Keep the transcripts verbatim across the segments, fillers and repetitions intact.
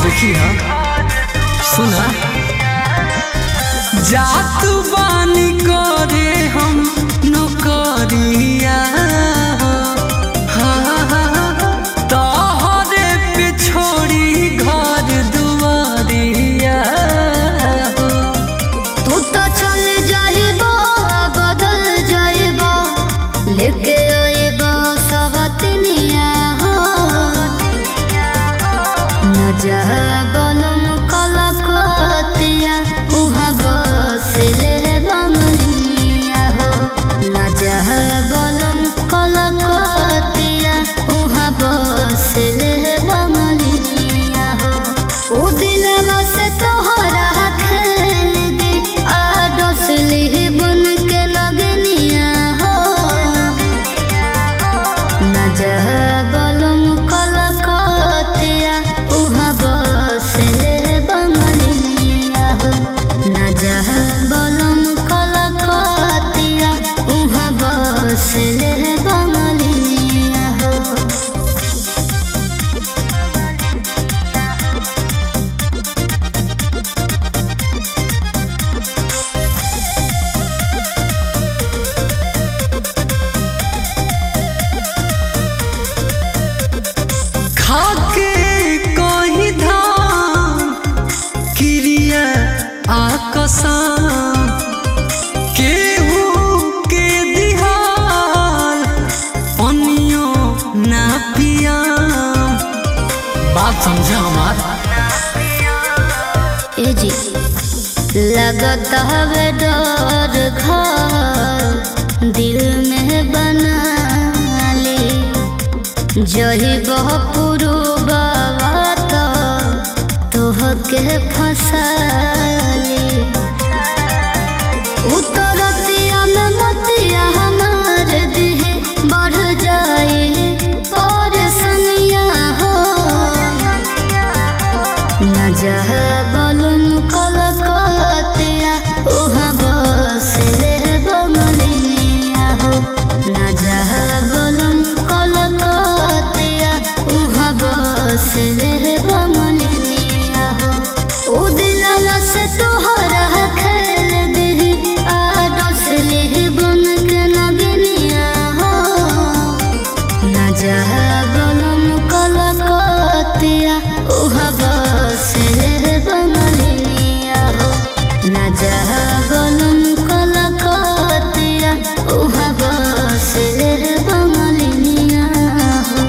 देखी हा सुना जात बानी करे हम नौकरिया तोहरे पे छोड़ी घर दुआरिया तू तो चल जाइबो बदल जाइबो लेके आइबो सवतनिया हो न जा बलम कलकतिया उहाँ बसले बंगलिया हो न जा बलम कलकतिया उहाँ बसले बंगलिया हो ओ दिलवा से तोहरा खेल दे आडसली बन के लगनिया हो न जा बलम कलकतिया उहाँ बसले बंगलिया हो न जा बलम कलकतिया उहाँ बसले बंगलिया हो खाके कहीं धान क्रिया आकसान केहू के दिहाल पनियो ना पिया बात समझा हमार ए जी लगत हवे डर घर दिल में बना ली जही बह पुरु बाबा तो तोहके फंसाली उतरतिया में मतिया हमार देह बढ़ जाए और सनिया हो न जा बलम कलकतिया उहाँ बसले बंगलिया हो न जा बलम कलकतिया उहाँ बसले बंगलिया हो ओ दिलवा से तोहरा खेल दे आडसली बन के लगनिया हो न जा बलम कलकतिया उहाँ बसले बंगलिया हो न जा बलम कलकतिया उहाँ बसले बंगलिया हो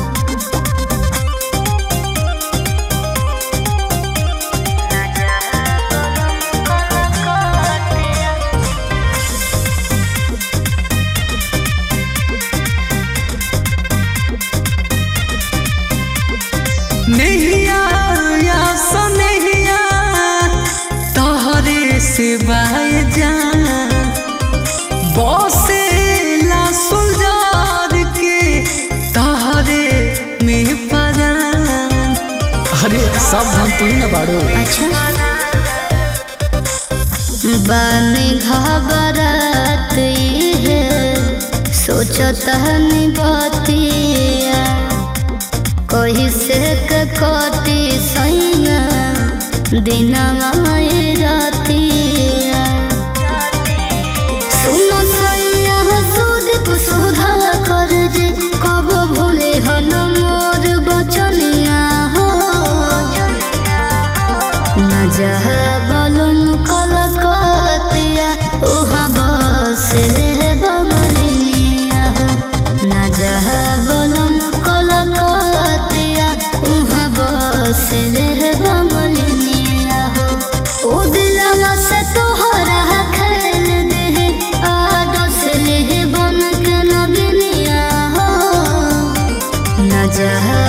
नहिया या सनहिया तोहरे से बाय जान बसे ला सुलझार के तोहरे में परान अरे सब हम तू ही ना बाड़ो अच्छा बानी घबरात है सोचत हनी बतिया कोई से कटी सैया दिनवा रातिया सुनो सैया सुध कुसुधा कर जे कब भूले हन मोर बचनिया हो न जा बलम कलकतिया उहाँ बसले बंगलिया हो न जा बलम कलकतिया उहाँ बसले बंगलिया हो ओ दिलवा से तोहरा खेल दे आडसली बन के लगनिया हो न जा